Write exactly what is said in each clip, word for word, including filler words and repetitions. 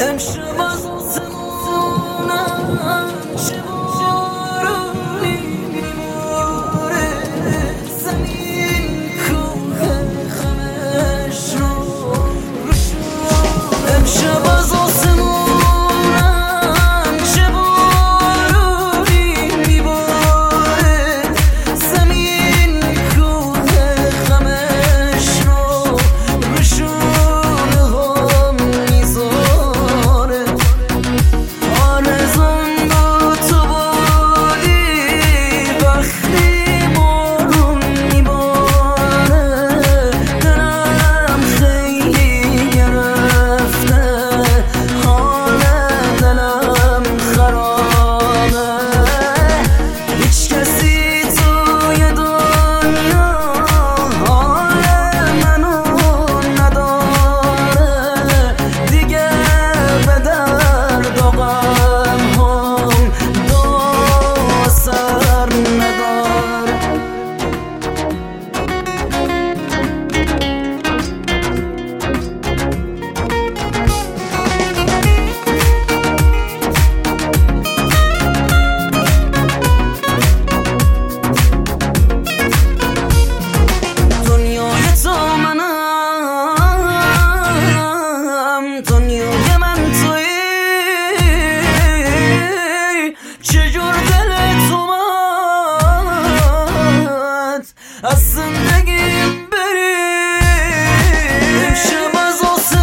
امشب از آسمونم چه بارونی میباره، زمین کوه خمش رو روشون. امشب از آسمونم چه بارونی میباره، زمین کوه خمش رو روشون هم میذاره. آرزون با تو بودی وقتی بارون میباره، دلم خیلی گرفته، حال دلم خرابه. هیچ کسی توی دنیا حال منو نداره، دیگه به درد و غم هم دو سر نداره. دنیای تو منم، دنیای من تویی، چجور دل تو اومد از زندگیم بری. امشب از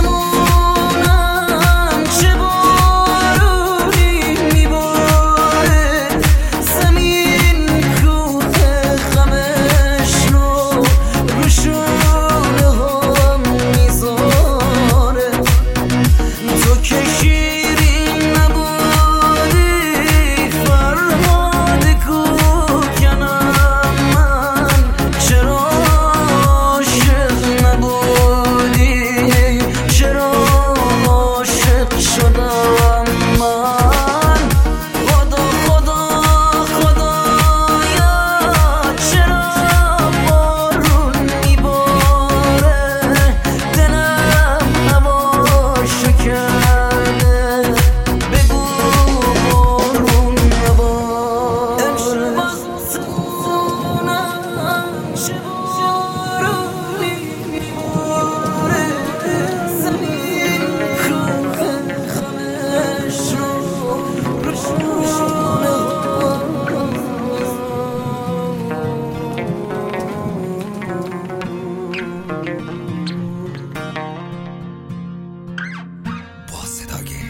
آسمونم چه بارونی میباره، زمین کوه خمش رو روشون هم میذاره. تو که شیرین نبودی فرهاد کوکنم، من چرا عاشق نبودی، چرا عاشق شدم من. خدا خدا خدایا چرا بارون میباره، دلم هواشو کرده، بگو بارون نباره. امشب از آسمونم چه بارونی میباره، زمین کوه خمش رو روشون با صدای